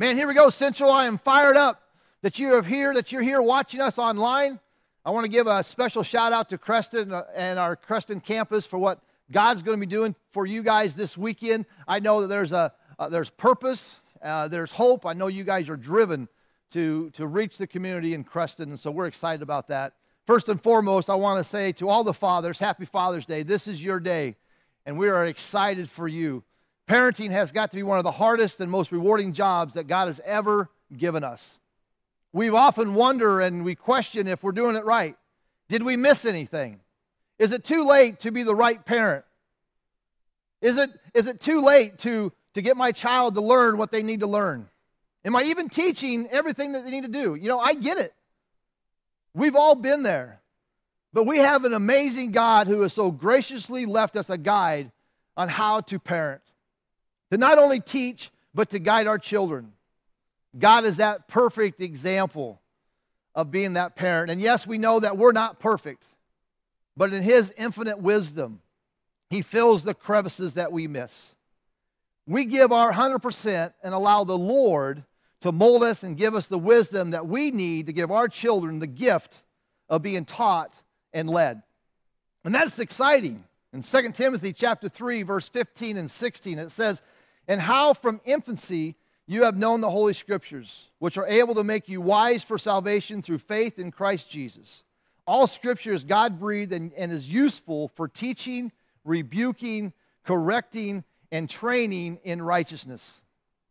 Man, here we go, Central. I am fired up that you're here watching us online. I want to give a special shout out to Creston and our Creston campus for what God's going to be doing for you guys this weekend. I know that there's purpose, there's hope. I know you guys are driven to reach the community in Creston, and so we're excited about that. First and foremost, I want to say to all the fathers, happy Father's Day. This is your day, and we are excited for you. Parenting has got to be one of the hardest and most rewarding jobs that God has ever given us. We often wonder and we question if we're doing it right. Did we miss anything? Is it too late to be the right parent? Is it too late to get my child to learn what they need to learn? Am I even teaching everything that they need to do? You know, I get it. We've all been there. But we have an amazing God who has so graciously left us a guide on how to parent. To not only teach, but to guide our children. God is that perfect example of being that parent. And yes, we know that we're not perfect, but in His infinite wisdom, He fills the crevices that we miss. We give our 100% and allow the Lord to mold us and give us the wisdom that we need to give our children the gift of being taught and led. And that's exciting. In 2 Timothy chapter 3, verse 15 and 16, it says, "And how from infancy you have known the Holy Scriptures, which are able to make you wise for salvation through faith in Christ Jesus. All Scripture is God-breathed and is useful for teaching, rebuking, correcting, and training in righteousness."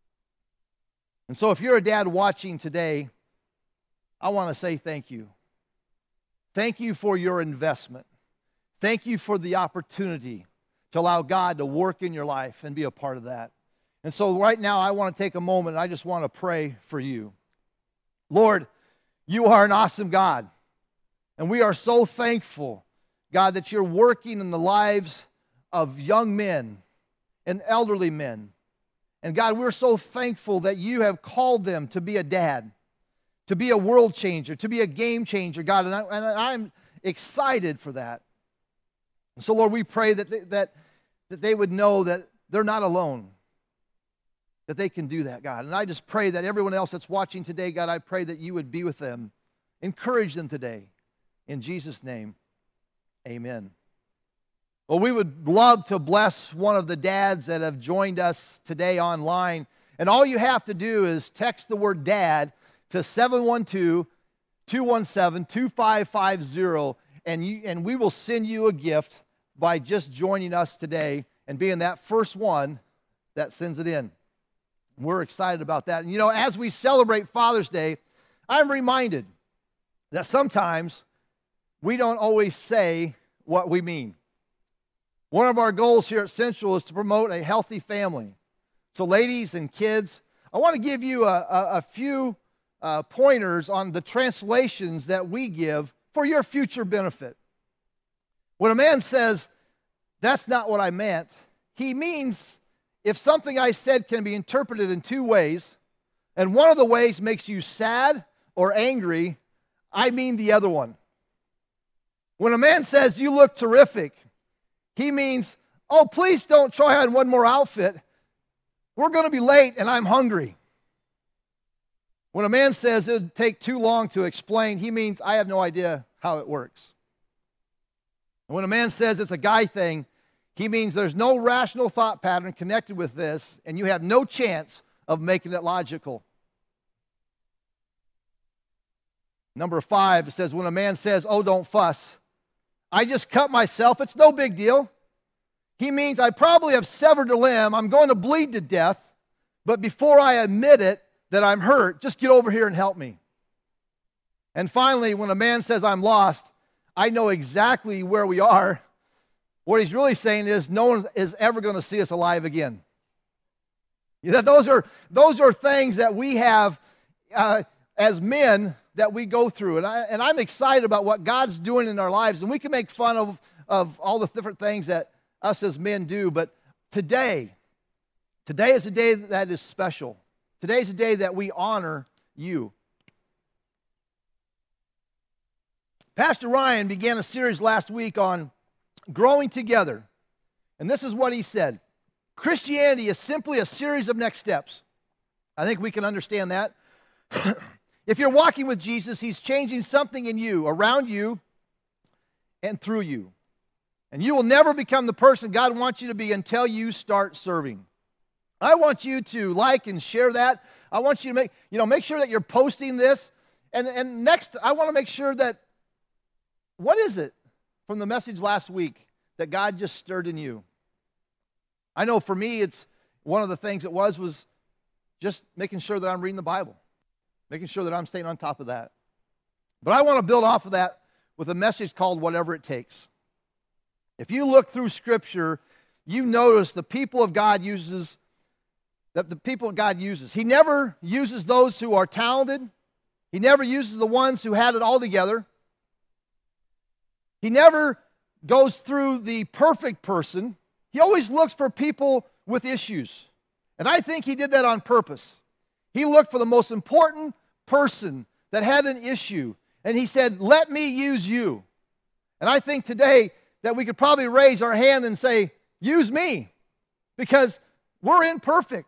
And so if you're a dad watching today, I want to say thank you. Thank you for your investment. Thank you for the opportunity to allow God to work in your life and be a part of that. And so right now I want to take a moment and I just want to pray for you. Lord, you are an awesome God. And we are so thankful, God, that you're working in the lives of young men and elderly men. And God, we're so thankful that you have called them to be a dad, to be a world changer, to be a game changer, God. And I'm excited for that. And so, Lord, we pray that they would know that they're not alone, that they can do that, God. And I just pray that everyone else that's watching today, God, I pray that you would be with them. Encourage them today. In Jesus' name, amen. Well, we would love to bless one of the dads that have joined us today online. And all you have to do is text the word dad to 712-217-2550, and we will send you a gift by just joining us today and being that first one that sends it in. We're excited about that. And you know, as we celebrate Father's Day, I'm reminded that sometimes we don't always say what we mean. One of our goals here at Central is to promote a healthy family. So ladies and kids, I want to give you a few pointers on the translations that we give for your future benefit. When a man says, "That's not what I meant," he means if something I said can be interpreted in two ways, and one of the ways makes you sad or angry, I mean the other one. When a man says, "You look terrific," he means, "Oh, please don't try on one more outfit. We're going to be late and I'm hungry." When a man says it would take too long to explain, he means, "I have no idea how it works." And when a man says it's a guy thing, he means there's no rational thought pattern connected with this, and you have no chance of making it logical. Number 5, it says, when a man says, "Oh, don't fuss. I just cut myself. It's no big deal." He means, I probably have severed a limb. I'm going to bleed to death. But before I admit it that I'm hurt, just get over here and help me. And finally, when a man says, "I'm lost," I know exactly where we are. What he's really saying is no one is ever going to see us alive again. Those are things that we have as men that we go through. And I'm excited about what God's doing in our lives. And we can make fun of all the different things that us as men do. But today is a day that is special. Today is a day that we honor you. Pastor Ryan began a series last week on growing together. And this is what he said. Christianity is simply a series of next steps. I think we can understand that. If you're walking with Jesus, He's changing something in you, around you, and through you. And you will never become the person God wants you to be until you start serving. I want you to like and share that. I want you to make sure that you're posting this. And next, I want to make sure that, what is it from the message last week that God just stirred in you? I know for me, it's one of the things it was just making sure that I'm reading the Bible, making sure that I'm staying on top of that. But I want to build off of that with a message called Whatever It Takes. If you look through Scripture, you notice the people of God uses. He never uses those who are talented. He never uses the ones who had it all together. He never goes through the perfect person. He always looks for people with issues. And I think He did that on purpose. He looked for the most important person that had an issue. And He said, let me use you. And I think today that we could probably raise our hand and say, use me. Because we're imperfect.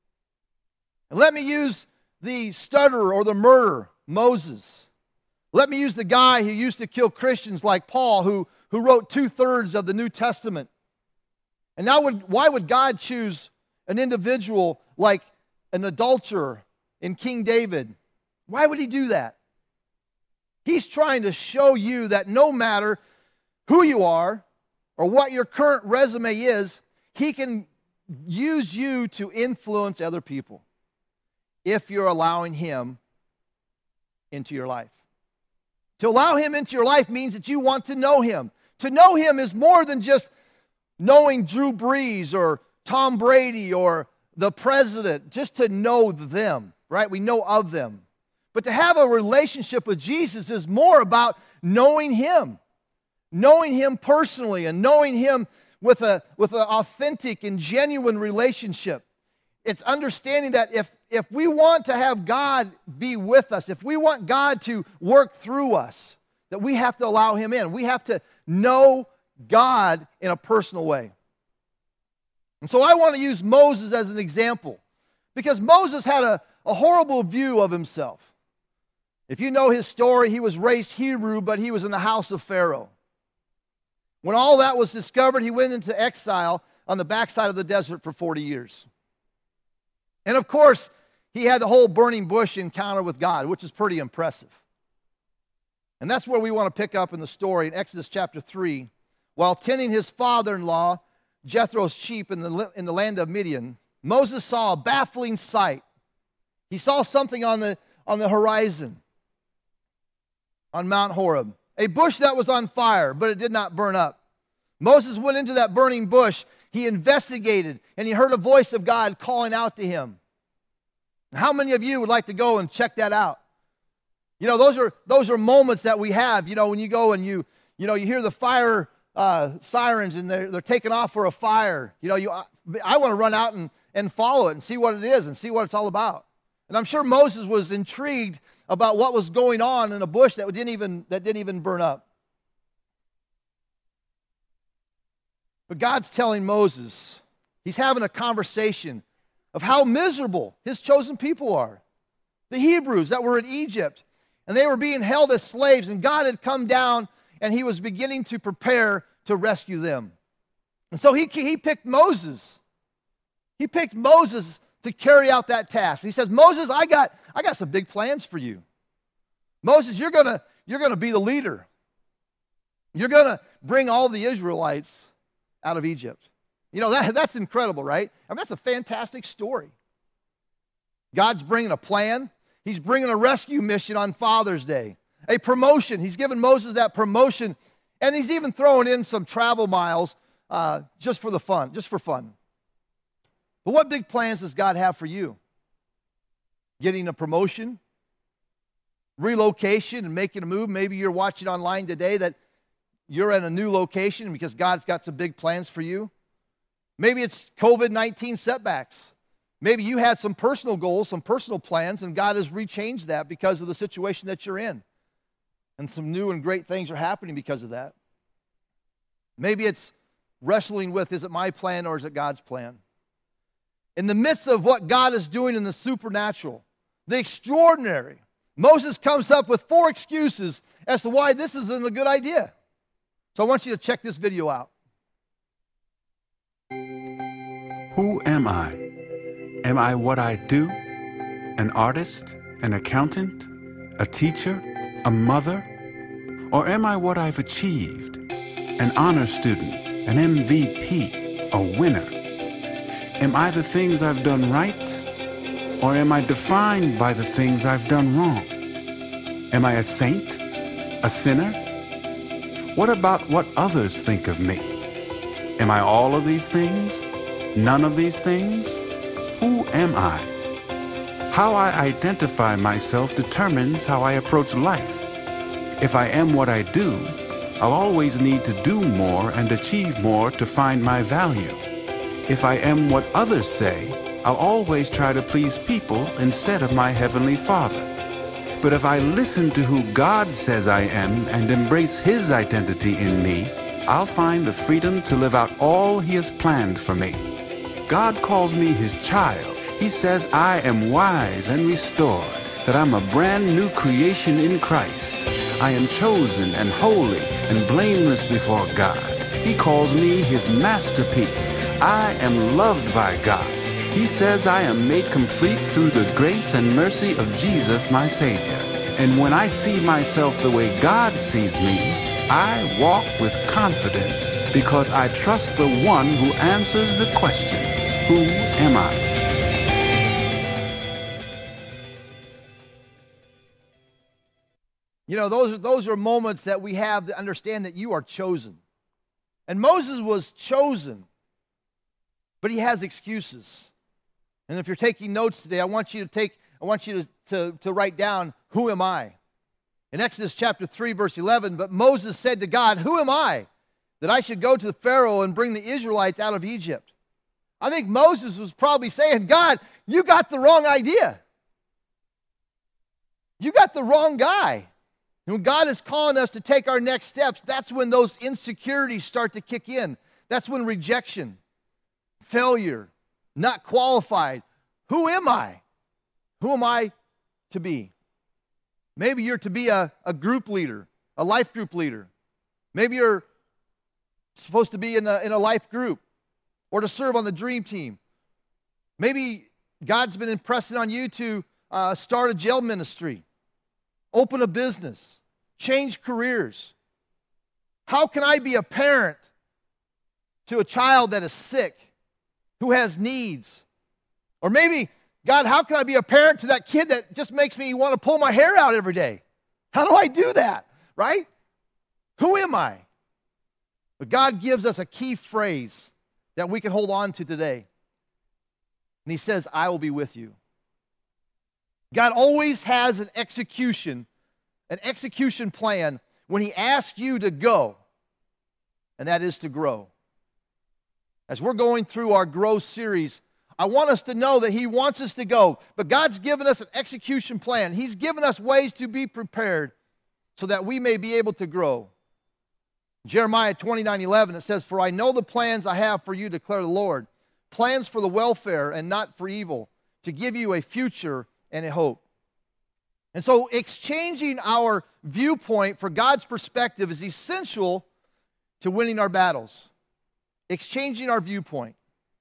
And let me use the stutterer or the murderer, Moses. Let me use the guy who used to kill Christians like Paul, who wrote 2/3 of the New Testament. And now why would God choose an individual like an adulterer in King David? Why would He do that? He's trying to show you that no matter who you are or what your current resume is, He can use you to influence other people if you're allowing Him into your life. To allow Him into your life means that you want to know Him. To know Him is more than just knowing Drew Brees or Tom Brady or the president, just to know them, right? We know of them. But to have a relationship with Jesus is more about knowing Him personally, and knowing Him with an authentic and genuine relationship. It's understanding that if we want to have God be with us, if we want God to work through us, that we have to allow Him in. We have to know God in a personal way. And so I want to use Moses as an example, because Moses had a horrible view of himself. If you know his story, he was raised Hebrew, but he was in the house of Pharaoh. When all that was discovered, he went into exile on the backside of the desert for 40 years. And of course, he had the whole burning bush encounter with God, which is pretty impressive. And that's where we want to pick up in the story in Exodus chapter 3. While tending his father-in-law, Jethro's sheep in the land of Midian, Moses saw a baffling sight. He saw something on the horizon on Mount Horeb. A bush that was on fire, but it did not burn up. Moses went into that burning bush. He investigated, and he heard a voice of God calling out to him. How many of you would like to go and check that out? You know, those are moments that we have. You know, when you go and you hear the fire sirens and they're taking off for a fire. You know, I want to run out and follow it and see what it is and see what it's all about. And I'm sure Moses was intrigued about what was going on in a bush that didn't even burn up. But God's telling Moses, He's having a conversation of how miserable His chosen people are. The Hebrews that were in Egypt, and they were being held as slaves, and God had come down and He was beginning to prepare to rescue them. And so He picked Moses. He picked Moses to carry out that task. He says, Moses, I got some big plans for you. Moses, you're gonna be the leader. You're gonna bring all the Israelites out of Egypt. You know, that's incredible, right? I mean, that's a fantastic story. God's bringing a plan. He's bringing a rescue mission on Father's Day. A promotion. He's given Moses that promotion, and He's even throwing in some travel miles just for fun. But what big plans does God have for you? Getting a promotion, relocation, and making a move. Maybe you're watching online today that you're at a new location because God's got some big plans for you. Maybe it's COVID-19 setbacks. Maybe you had some personal goals, some personal plans, and God has rechanged that because of the situation that you're in. And some new and great things are happening because of that. Maybe it's wrestling with, is it my plan or is it God's plan? in the midst of what God is doing in the supernatural, the extraordinary, Moses comes up with 4 excuses as to why this isn't a good idea. So I want you to check this video out. Who am I? Am I what I do? An artist? An accountant? A teacher? A mother? Or am I what I've achieved? An honor student? An MVP? A winner? Am I the things I've done right? Or am I defined by the things I've done wrong? Am I a saint? A sinner? What about what others think of me? Am I all of these things? None of these things? Who am I? How I identify myself determines how I approach life. If I am what I do, I'll always need to do more and achieve more to find my value. If I am what others say, I'll always try to please people instead of my Heavenly Father. But if I listen to who God says I am and embrace His identity in me, I'll find the freedom to live out all He has planned for me. God calls me His child. He says I am wise and restored, that I'm a brand new creation in Christ. I am chosen and holy and blameless before God. He calls me His masterpiece. I am loved by God. He says I am made complete through the grace and mercy of Jesus, my Savior. And when I see myself the way God sees me, I walk with confidence because I trust the one who answers the question, who am I? You know, those are moments that we have to understand that you are chosen. And Moses was chosen, but he has excuses. And if you're taking notes today, I want you to write down, who am I? In Exodus chapter 3, verse 11, but Moses said to God, who am I that I should go to the Pharaoh and bring the Israelites out of Egypt? I think Moses was probably saying, God, you got the wrong idea. You got the wrong guy. And when God is calling us to take our next steps, that's when those insecurities start to kick in. That's when rejection, failure, not qualified. Who am I? Who am I to be? Maybe you're to be a group leader, a life group leader. Maybe you're supposed to be in a life group or to serve on the dream team. Maybe God's been impressing on you to start a jail ministry, open a business, change careers. How can I be a parent to a child that is sick, who has needs? Or maybe, God, how can I be a parent to that kid that just makes me want to pull my hair out every day? How do I do that, right? Who am I? But God gives us a key phrase that we can hold on to today. And He says, I will be with you. God always has an execution plan when He asks you to go, and that is to grow. As we're going through our Grow series, I want us to know that He wants us to go, but God's given us an execution plan. He's given us ways to be prepared so that we may be able to grow. Jeremiah 29:11, it says, for I know the plans I have for you, declare the Lord, plans for the welfare and not for evil, to give you a future and a hope. And so exchanging our viewpoint for God's perspective is essential to winning our battles. Exchanging our viewpoint.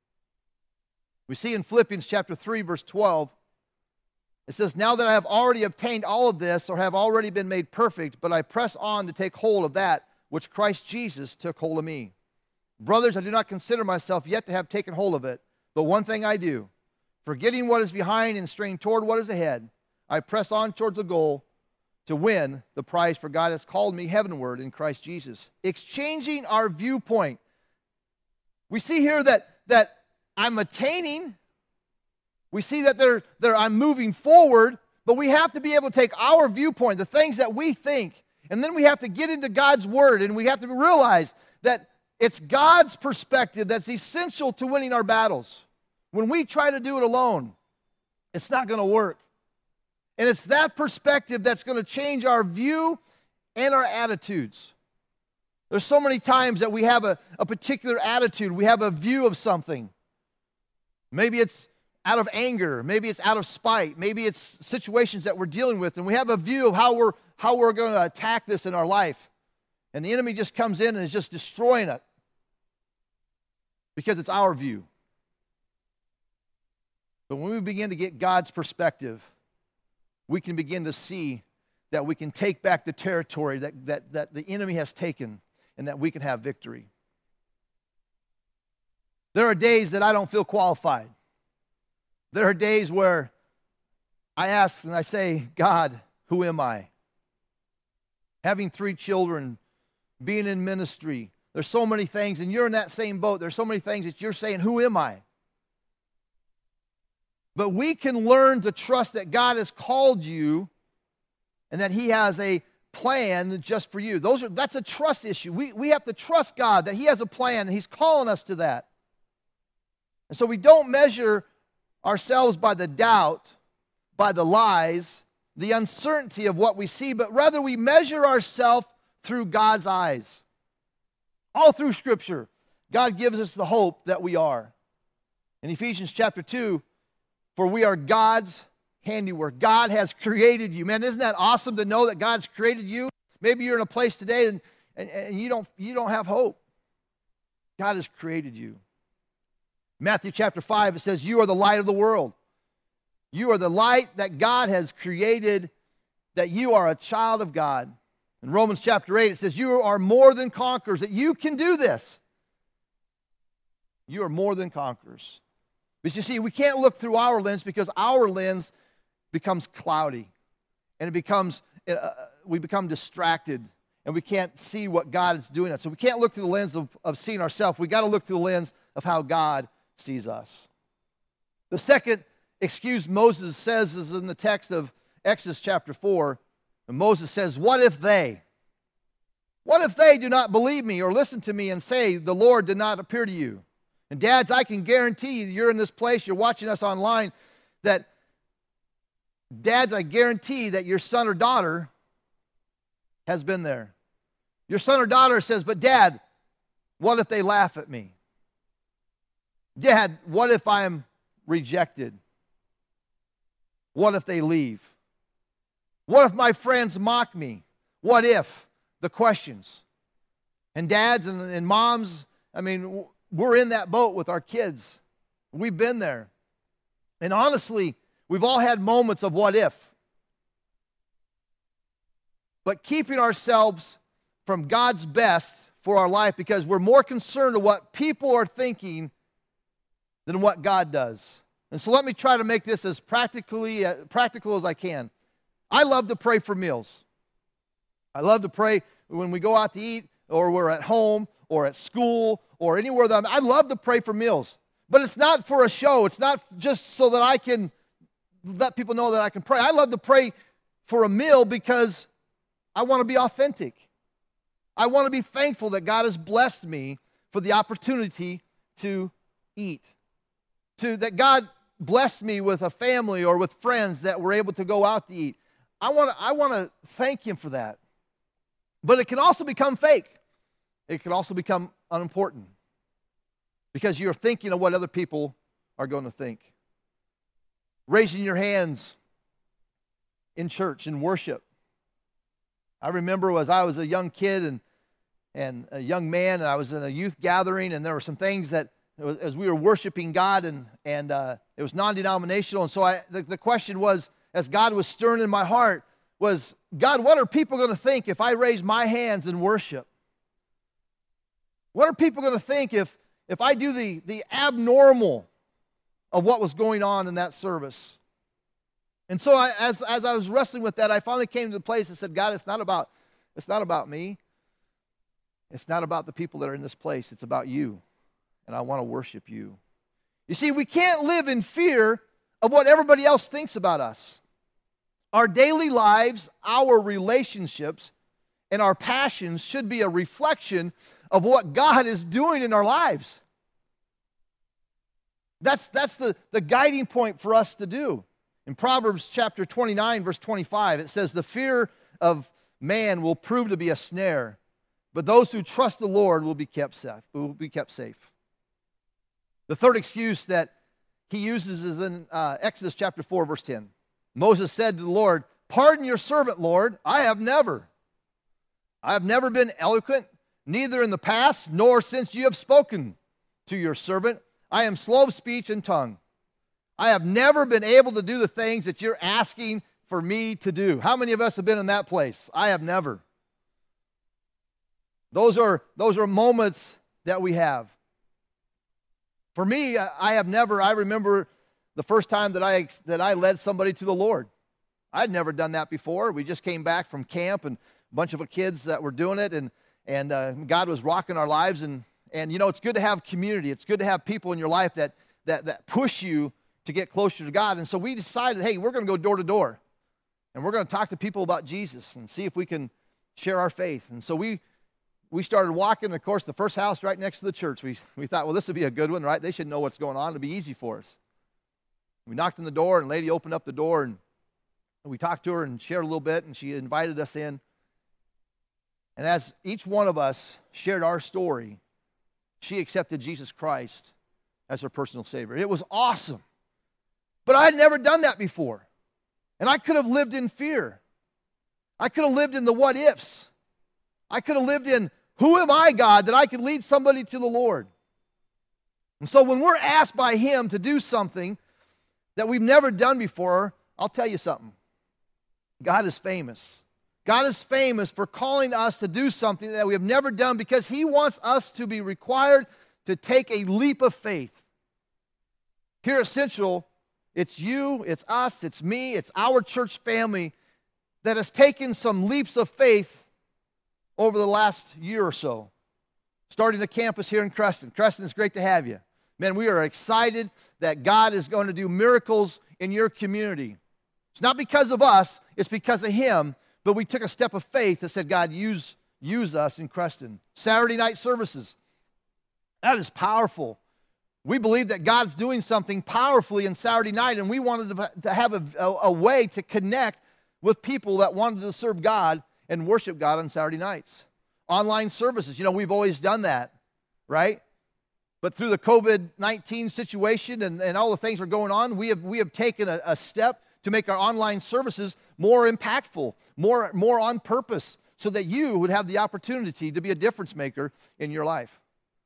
We see in Philippians chapter 3, verse 12, it says, now that I have already obtained all of this, or have already been made perfect, but I press on to take hold of that which Christ Jesus took hold of me. Brothers, I do not consider myself yet to have taken hold of it, but one thing I do, forgetting what is behind and straining toward what is ahead, I press on towards the goal to win the prize, for God has called me heavenward in Christ Jesus. Exchanging our viewpoint. We see here that I'm attaining. We see that I'm moving forward, but we have to be able to take our viewpoint, the things that we think, and then we have to get into God's Word, and we have to realize that it's God's perspective that's essential to winning our battles. When we try to do it alone, it's not going to work. And it's that perspective that's going to change our view and our attitudes. There's so many times that we have a particular attitude. We have a view of something. Maybe it's out of anger. Maybe it's out of spite. Maybe it's situations that we're dealing with, and we have a view of how we're going to attack this in our life. And the enemy just comes in and is just destroying it because it's our view. But when we begin to get God's perspective, we can begin to see that we can take back the territory that the enemy has taken, and that we can have victory. There are days that I don't feel qualified. There are days where I ask and I say, God, who am I? Having 3 children, being in ministry, there's so many things, and you're in that same boat. There's so many things that you're saying, who am I? But we can learn to trust that God has called you and that He has a plan just for you. That's a trust issue. We have to trust God that He has a plan and He's calling us to that. And so we don't measure ourselves by the doubt, by the lies, the uncertainty of what we see, but rather we measure ourselves through God's eyes. All through Scripture, God gives us the hope that we are. In Ephesians chapter 2, for we are God's handiwork. God has created you. Man, isn't that awesome to know that God's created you? Maybe you're in a place today and you don't have hope. God has created you. Matthew chapter 5, it says, you are the light of the world. You are the light that God has created, that you are a child of God. In Romans chapter 8, it says, you are more than conquerors, that you can do this. You are more than conquerors. But you see, we can't look through our lens because our lens becomes cloudy. And we become distracted. And we can't see what God is doing. So we can't look through the lens of seeing ourselves. We got to look through the lens of how God sees us. The second excuse Moses says is in the text of Exodus chapter 4. And Moses says, what if they? What if they do not believe me or listen to me and say, the Lord did not appear to you? And dads, I can guarantee you're in this place, you're watching us online, that dads, I guarantee that your son or daughter has been there. Your son or daughter says, but Dad, what if they laugh at me? Dad, what if I'm rejected? What if they leave? What if my friends mock me? What if? The questions. And dads and moms, I mean, we're in that boat with our kids. We've been there. And honestly, we've all had moments of what if. But keeping ourselves from God's best for our life because we're more concerned with what people are thinking than what God does. And so let me try to make this as practical as I can. I love to pray for meals. I love to pray when we go out to eat or we're at home or at school or anywhere that I love to pray for meals. But it's not for a show. It's not just so that I can let people know that I can pray. I love to pray for a meal because I want to be authentic. I want to be thankful that God has blessed me for the opportunity to eat. That God blessed me with a family or with friends that were able to go out to eat. I want to thank Him for that. But it can also become fake. It can also become unimportant because you're thinking of what other people are going to think. Raising your hands in church, in worship. I remember as I was a young kid and a young man, and I was in a youth gathering, and there were some things that, as we were worshiping God, and it was non-denominational, and so the question was, as God was stirring in my heart, was, God, what are people going to think if I raise my hands in worship? What are people going to think if I do the abnormal of what was going on in that service? And so as I was wrestling with that, I finally came to the place and said, God, it's not about me. It's not about the people that are in this place. It's about you. And I want to worship you. You see, we can't live in fear of what everybody else thinks about us. Our daily lives, our relationships, and our passions should be a reflection of what God is doing in our lives. That's the guiding point for us to do. In Proverbs chapter 29, verse 25, it says, the fear of man will prove to be a snare, but those who trust the Lord will be kept safe. The third excuse that he uses is in Exodus chapter 4, verse 10. Moses said to the Lord, "Pardon your servant, Lord. I have never been eloquent, neither in the past nor since you have spoken to your servant. I am slow of speech and tongue. I have never been able to do the things that you're asking for me to do." How many of us have been in that place? I have never. Those are moments that we have. For me, I have never. I remember the first time that I led somebody to the Lord. I'd never done that before. We just came back from camp and a bunch of kids that were doing it, and God was rocking our lives. And you know, it's good to have community. It's good to have people in your life that push you to get closer to God. And so we decided, hey, we're going to go door to door, and we're going to talk to people about Jesus and see if we can share our faith. And so we started walking. Of course, the first house right next to the church, we thought, well, this would be a good one, right? They should know what's going on. It'll be easy for us. We knocked on the door, and a lady opened up the door, and we talked to her and shared a little bit, and she invited us in. And as each one of us shared our story, she accepted Jesus Christ as her personal Savior. It was awesome. But I had never done that before. And I could have lived in fear. I could have lived in the what ifs. I could have lived in, who am I, God, that I could lead somebody to the Lord? And so when we're asked by Him to do something that we've never done before, I'll tell you something. God is famous. God is famous for calling us to do something that we have never done because He wants us to be required to take a leap of faith. Here at Central, it's you, it's us, it's me, it's our church family that has taken some leaps of faith over the last year or so. Starting the campus here in Creston. Creston, it's great to have you. Man, we are excited that God is going to do miracles in your community. It's not because of us, it's because of Him. But we took a step of faith that said, God, use us in Creston. Saturday night services. That is powerful. We believe that God's doing something powerfully in Saturday night, and we wanted to have a way to connect with people that wanted to serve God and worship God on Saturday nights. Online services, you know, we've always done that, right? But through the COVID-19 situation and all the things that are going on, we have taken a step to make our online services more impactful, more on purpose, so that you would have the opportunity to be a difference maker in your life.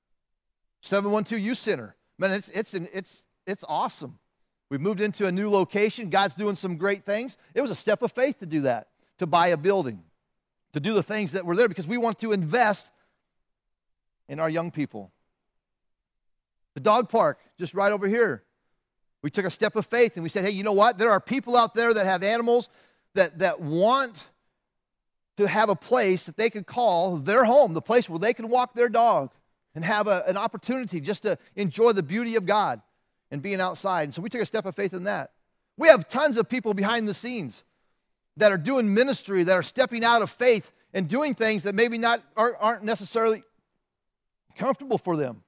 712 Youth Center, man, it's awesome. We've moved into a new location. God's doing some great things. It was a step of faith to do that, to buy a building, to do the things that were there because we want to invest in our young people. The dog park, just right over here. We took a step of faith and we said, hey, you know what? There are people out there that have animals that want to have a place that they can call their home, the place where they can walk their dog and have an opportunity just to enjoy the beauty of God and being outside. And so we took a step of faith in that. We have tons of people behind the scenes that are doing ministry, that are stepping out of faith and doing things that maybe aren't necessarily comfortable for them.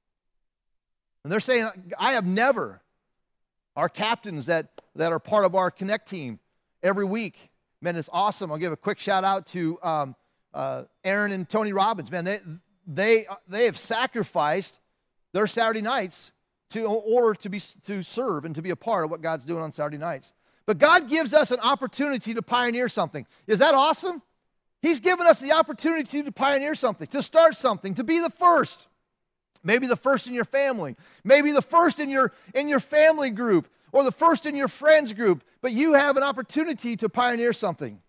And they're saying, I have never. Our captains that are part of our Connect team every week, man, it's awesome. I'll give a quick shout out to Aaron and Tony Robbins. Man, they have sacrificed their Saturday nights in order to serve and to be a part of what God's doing on Saturday nights. But God gives us an opportunity to pioneer something. Is that awesome? He's given us the opportunity to pioneer something, to start something, to be the first. Maybe the first in your family. Maybe the first in your family group or the first in your friends group. But you have an opportunity to pioneer something.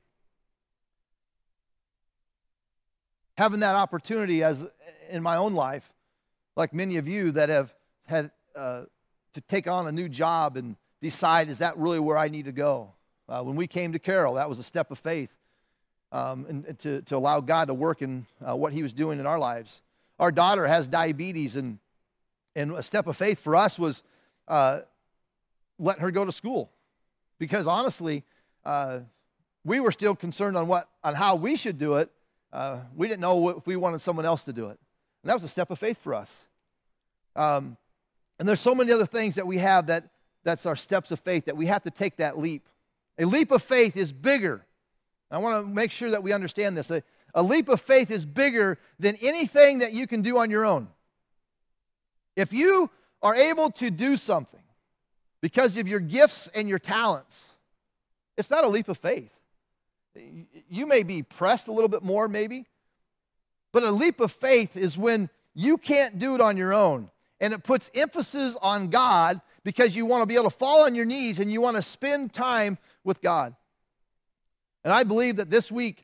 Having that opportunity as in my own life, like many of you that have had to take on a new job and decide, is that really where I need to go? When we came to Carroll, that was a step of faith and to allow God to work in what He was doing in our lives. Our daughter has diabetes, and a step of faith for us was letting her go to school. Because honestly, we were still concerned on how we should do it. We didn't know if we wanted someone else to do it. And that was a step of faith for us. And there's so many other things that we have that's our steps of faith, that we have to take that leap. A leap of faith is bigger. I want to make sure that we understand this. A leap of faith is bigger than anything that you can do on your own. If you are able to do something, because of your gifts and your talents, it's not a leap of faith. You may be pressed a little bit more, maybe, but a leap of faith is when you can't do it on your own, and it puts emphasis on God because you want to be able to fall on your knees and you want to spend time with God. And I believe that this week,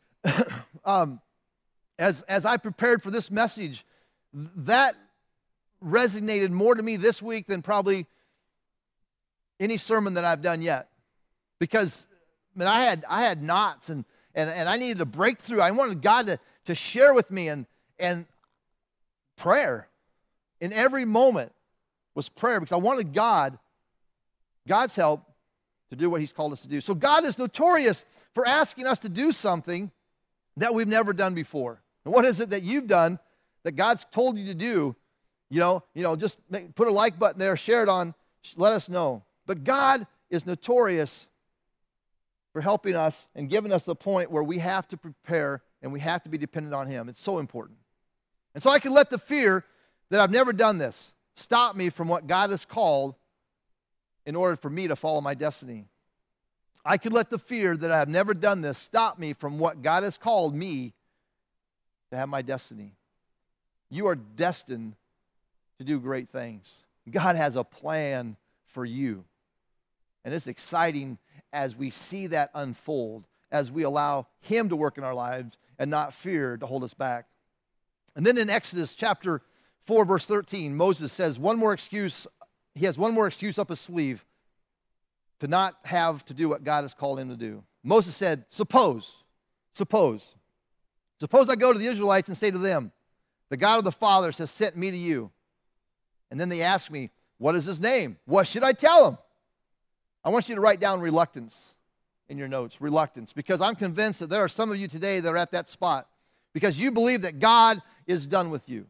as I prepared for this message, that resonated more to me this week than probably any sermon that I've done yet. Because I had knots and I needed a breakthrough. I wanted God to share with me, and prayer in every moment was prayer, because I wanted God's help to do what He's called us to do. So God is notorious for asking us to do something that we've never done before. And what is it that you've done that God's told you to do? Just put a like button there, share it on, let us know. But God is notorious for helping us and giving us the point where we have to prepare and we have to be dependent on Him. It's so important. And so I can let the fear that I've never done this stop me from what God has called in order for me to follow my destiny. I could let the fear that I have never done this stop me from what God has called me to have my destiny. You are destined to do great things. God has a plan for you. And it's exciting as we see that unfold, as we allow Him to work in our lives and not fear to hold us back. And then in Exodus chapter 4, verse 13, Moses says one more excuse. He has one more excuse up his sleeve to not have to do what God has called him to do. Moses said, suppose I go to the Israelites and say to them, the God of the fathers has sent me to you. And then they ask me, what is his name? What should I tell them? I want you to write down reluctance in your notes, reluctance, because I'm convinced that there are some of you today that are at that spot because you believe that God is done with you.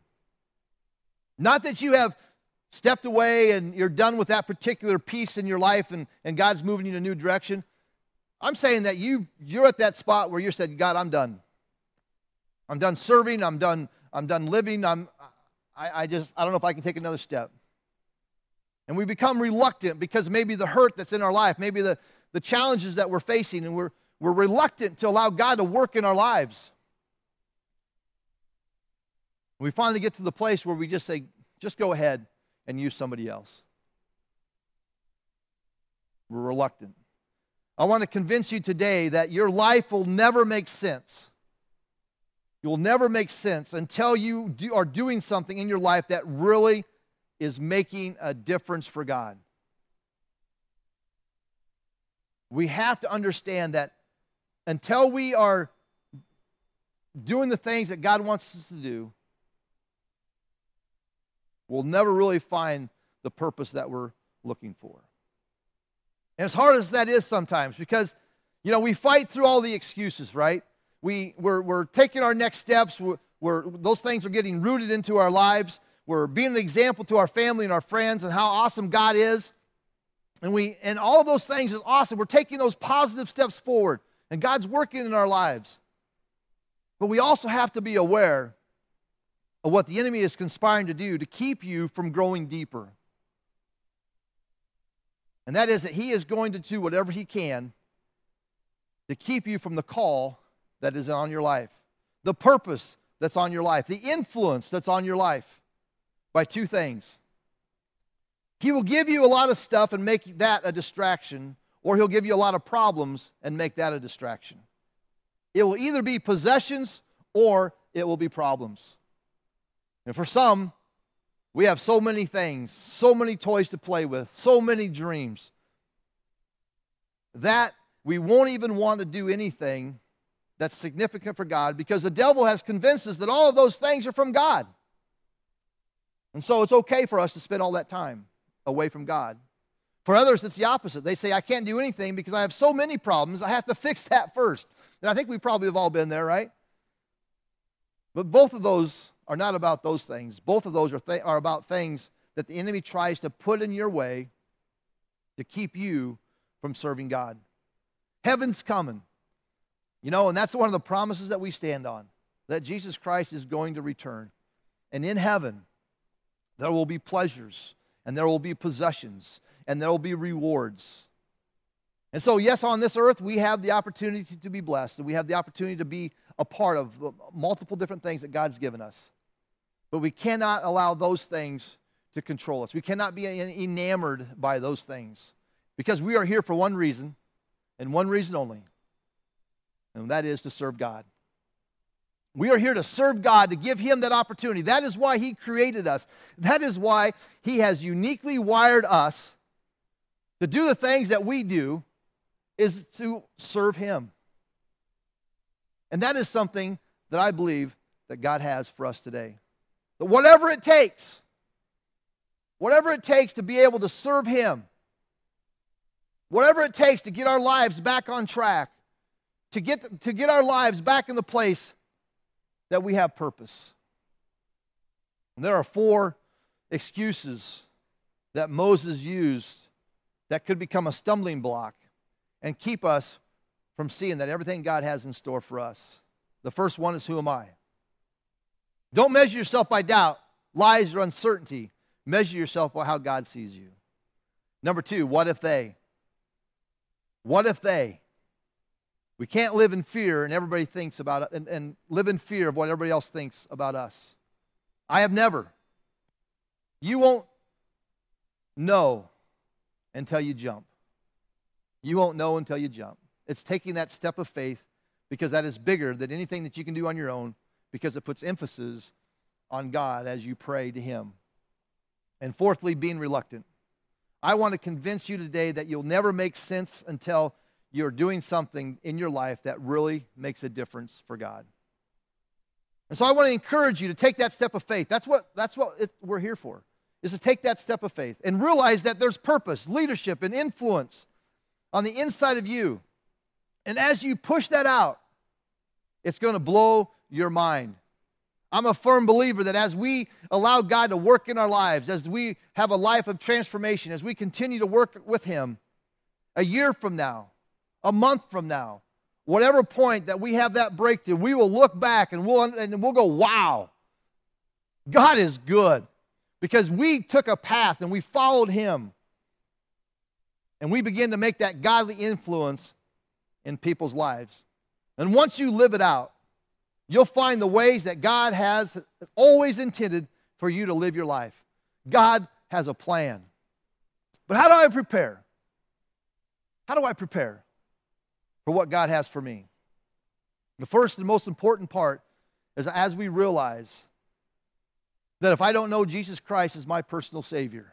Not that you have stepped away and you're done with that particular piece in your life and God's moving you in a new direction. I'm saying that you're at that spot where you said, God, I'm done. I'm done serving. I'm done living. I don't know if I can take another step. And we become reluctant because maybe the hurt that's in our life, maybe the challenges that we're facing, and we're reluctant to allow God to work in our lives. We finally get to the place where we just say, just go ahead and use somebody else. We're reluctant. I want to convince you today that your life will never make sense. You will never make sense until you are doing something in your life that really is making a difference for God. We have to understand that until we are doing the things that God wants us to do, we'll never really find the purpose that we're looking for. And as hard as that is sometimes, because, we fight through all the excuses, right? We're taking our next steps. Those things are getting rooted into our lives. We're being an example to our family and our friends and how awesome God is. And all of those things is awesome. We're taking those positive steps forward, and God's working in our lives. But we also have to be aware of what the enemy is conspiring to do to keep you from growing deeper. And that is that he is going to do whatever he can to keep you from the call that is on your life, the purpose that's on your life, the influence that's on your life, by two things. He will give you a lot of stuff and make that a distraction, or he'll give you a lot of problems and make that a distraction. It will either be possessions or it will be problems. And for some, we have so many things, so many toys to play with, so many dreams, that we won't even want to do anything that's significant for God because the devil has convinced us that all of those things are from God. And so it's okay for us to spend all that time away from God. For others, it's the opposite. They say, I can't do anything because I have so many problems, I have to fix that first. And I think we probably have all been there, right? But both of those are not about those things. Both of those are about things that the enemy tries to put in your way to keep you from serving God. Heaven's coming. And that's one of the promises that we stand on, that Jesus Christ is going to return. And in heaven, there will be pleasures and there will be possessions, and there will be rewards. And so, yes, on this earth, we have the opportunity to be blessed, and we have the opportunity to be a part of multiple different things that God's given us. But we cannot allow those things to control us. We cannot be enamored by those things, because we are here for one reason, and one reason only, and that is to serve God. We are here to serve God, to give Him that opportunity. That is why He created us. That is why He has uniquely wired us to do the things that we do, is to serve Him. And that is something that I believe that God has for us today. That whatever it takes to be able to serve Him, whatever it takes to get our lives back on track, to get our lives back in the place that we have purpose. And there are 4 excuses that Moses used that could become a stumbling block and keep us from seeing that everything God has in store for us. The first one is, who am I? Don't measure yourself by doubt, lies, or uncertainty. Measure yourself by how God sees you. Number 2, what if they? What if they? We can't live in fear and everybody thinks about it, and live in fear of what everybody else thinks about us. I have never. You won't know until you jump. You won't know until you jump. It's taking that step of faith, because that is bigger than anything that you can do on your own, because it puts emphasis on God as you pray to Him. And fourthly, being reluctant. I want to convince you today that you'll never make sense until you're doing something in your life that really makes a difference for God. And so I want to encourage you to take that step of faith. That's what we're here for, is to take that step of faith and realize that there's purpose, leadership, and influence on the inside of you. And as you push that out, it's going to blow your mind. I'm a firm believer that as we allow God to work in our lives, as we have a life of transformation, as we continue to work with Him, a year from now, a month from now, whatever point that we have that breakthrough, we will look back and we'll go, wow, God is good. Because we took a path and we followed Him. And we begin to make that godly influence in people's lives. And once you live it out, you'll find the ways that God has always intended for you to live your life. God has a plan. But how do I prepare? How do I prepare for what God has for me? The first and most important part is as we realize that if I don't know Jesus Christ as my personal Savior,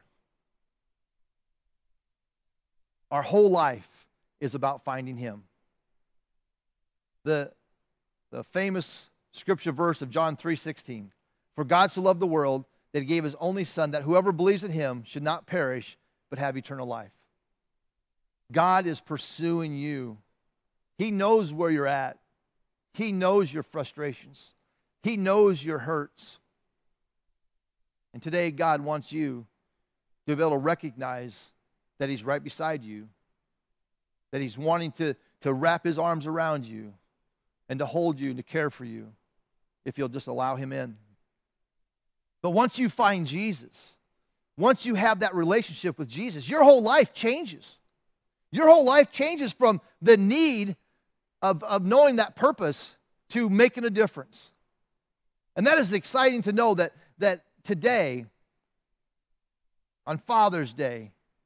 our whole life is about finding Him. The famous scripture verse of John 3:16, for God so loved the world that He gave His only Son, that whoever believes in Him should not perish but have eternal life. God is pursuing you. He knows where you're at. He knows your frustrations. He knows your hurts. And today God wants you to be able to recognize that He's right beside you, that He's wanting to wrap His arms around you and to hold you and to care for you if you'll just allow Him in. But once you find Jesus, once you have that relationship with Jesus, your whole life changes. Your whole life changes from the need of knowing that purpose to making a difference. And that is exciting to know that today, on Father's Day,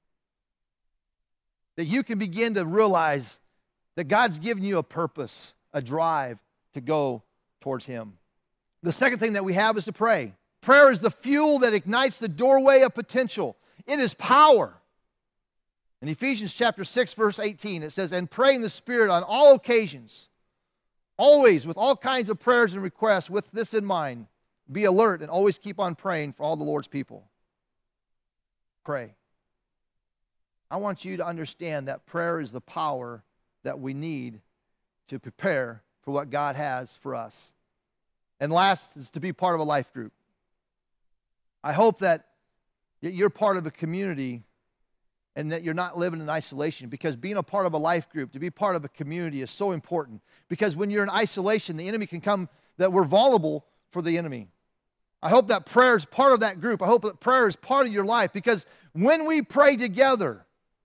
that you can begin to realize that God's given you a purpose, a drive to go towards Him. The second thing that we have is to pray. Prayer is the fuel that ignites the doorway of potential. It is power. In Ephesians chapter 6, verse 18, it says, and pray in the Spirit on all occasions, always with all kinds of prayers and requests, with this in mind, be alert and always keep on praying for all the Lord's people. Pray. I want you to understand that prayer is the power that we need to prepare for what God has for us. And last is to be part of a life group. I hope that you're part of a community and that you're not living in isolation, because being a part of a life group, to be part of a community is so important. Because when you're in isolation, the enemy can come, that we're vulnerable for the enemy. I hope that prayer is part of that group. I hope that prayer is part of your life, because when we pray together,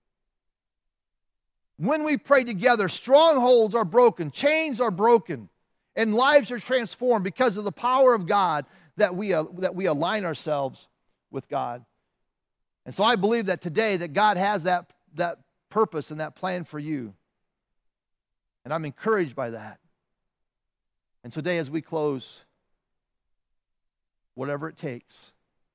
strongholds are broken, chains are broken, and lives are transformed because of the power of God that we align ourselves with God. And so I believe that today that God has that purpose and that plan for you. And I'm encouraged by that. And today as we close, whatever it takes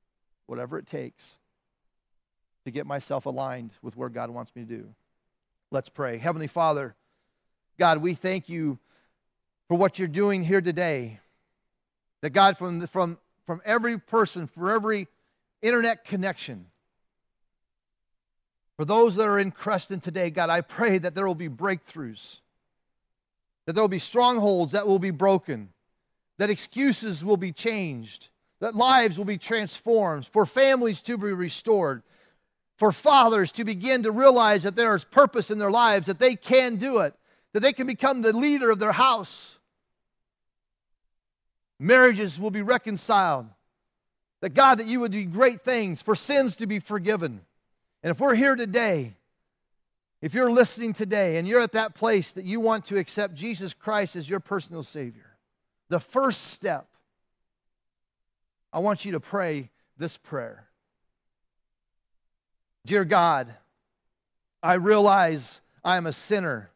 to get myself aligned with where God wants me to do. Let's pray. Heavenly Father, God, we thank you for what you're doing here today. That God, from every person, for every internet connection, for those that are in Creston today, God, I pray that there will be breakthroughs, that there will be strongholds that will be broken, that excuses will be changed, that lives will be transformed, for families to be restored, for fathers to begin to realize that there is purpose in their lives, that they can do it, that they can become the leader of their house. Marriages will be reconciled. That God, that you would do great things, for sins to be forgiven. And if we're here today, if you're listening today and you're at that place that you want to accept Jesus Christ as your personal Savior, the first step, I want you to pray this prayer. Dear God, I realize I am a sinner,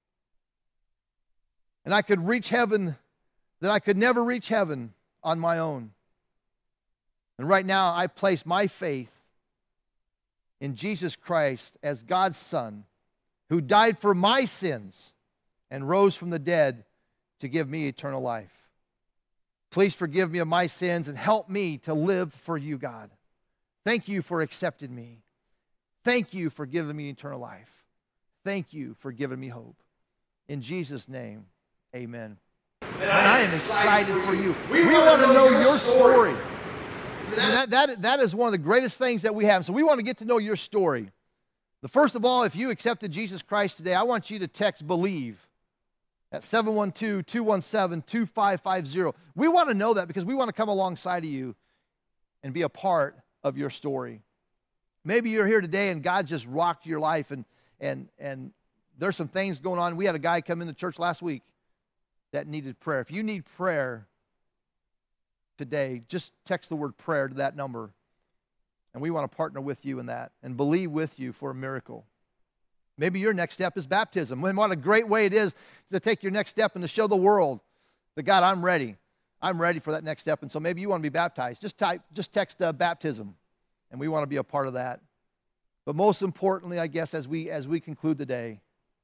and I could reach heaven, that I could never reach heaven on my own. And right now I place my faith in Jesus Christ as God's Son, who died for my sins and rose from the dead to give me eternal life. Please forgive me of my sins and help me to live for you, God. Thank you for accepting me. Thank you for giving me eternal life. Thank you for giving me hope. In Jesus' name, amen. And I am excited for you. We want to know your story. That is one of the greatest things that we have. So we want to get to know your story. First of all, if you accepted Jesus Christ today, I want you to text BELIEVE at 712-217-2550. We want to know that because we want to come alongside of you and be a part of your story. Maybe you're here today and God just rocked your life and there's some things going on. We had a guy come into church last week that needed prayer. If you need prayer today, just text the word prayer to that number. And we want to partner with you in that and believe with you for a miracle. Maybe your next step is baptism. And what a great way it is to take your next step and to show the world that, God, I'm ready. I'm ready for that next step. And so maybe you want to be baptized. Just text baptism. And we want to be a part of that. But most importantly, I guess, as we conclude the day,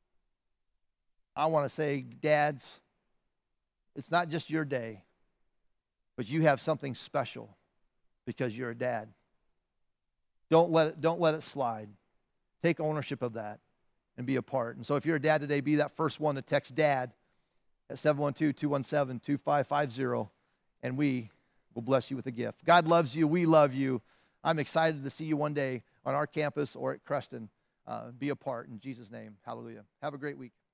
I want to say, dads, it's not just your day, but you have something special because you're a dad. Don't let it slide. Take ownership of that and be a part. And so if you're a dad today, be that first one to text DAD at 712-217-2550, and we will bless you with a gift. God loves you. We love you. I'm excited to see you one day on our campus or at Creston. Be a part in Jesus' name. Hallelujah. Have a great week.